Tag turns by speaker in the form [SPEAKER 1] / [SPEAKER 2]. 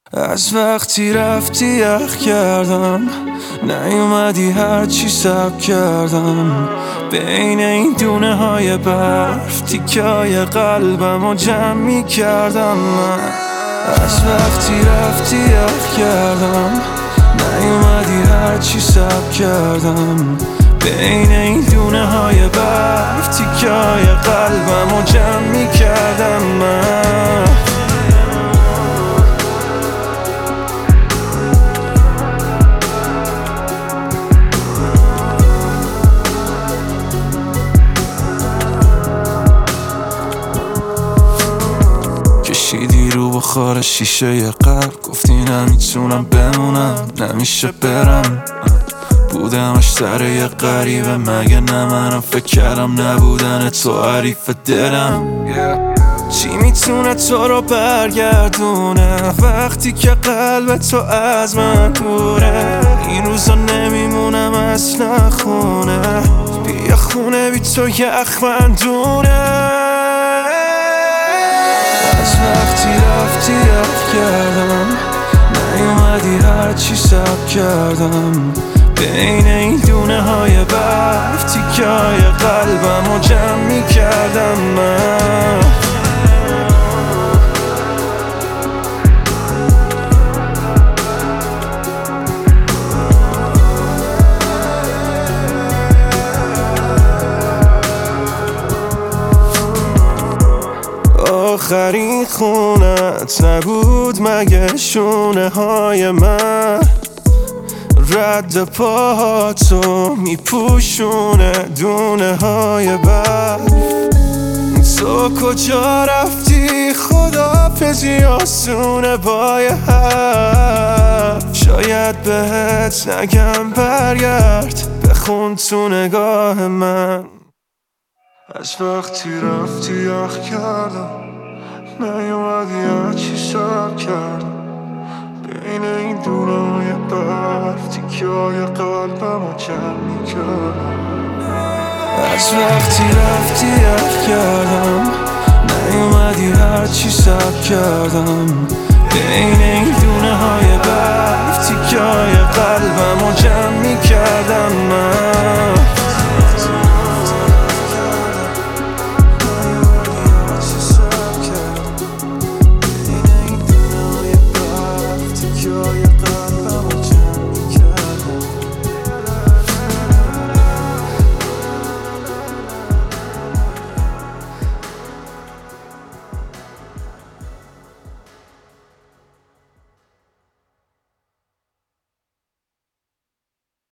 [SPEAKER 1] از وقتی رفتی یخ کردم، نیومدی هرچی سب کردم. بین این دونه های برف تیکه های قلبم رو جمع می کردم. من از وقتی رفتی یخ کردم، نیومدی هرچی سب کردم. بین این دونه های برف تیکه های قلبم رو جمع می کردم. من کشیدی رو بخار شیشه ی قلب، گفتی نمیتونم بمونم، نمیشه برم. بودمش سر یه غریبه، مگه نه منم فکر کردم نبودن تو حریف دلم. چی میتونه تو رو برگردونه وقتی که قلب تو از من دوره؟ این روزا نمیمونم اصلا خونه، بیا خونه بی تو یخ من دونه. از وقتی رفتی یخ کردم، نیومدی هرچی سب کردم. بین این دونه های برف تیکه های قلبم رو جمع می کردم. من آخرین خونت نبود مگه شونه های من؟ رد پاهاتو میپوشونه دونه های برف. تو کجا رفتی؟ خداحافظی آسونه با یه حرف. شاید بهت نگم برگرد، بخون تو نگاه من. از وقتی رفتی یخ کردم، نیومدی هرچی سب کردم. بین این دونه های برف تیکه های قلبم رو جمع می کردم. از وقتی رفتی یخ کردم، نیومدی هرچی سب کردم. بین این دونه های برف تیکه های قلبم رو جمع می کردم. من Joy,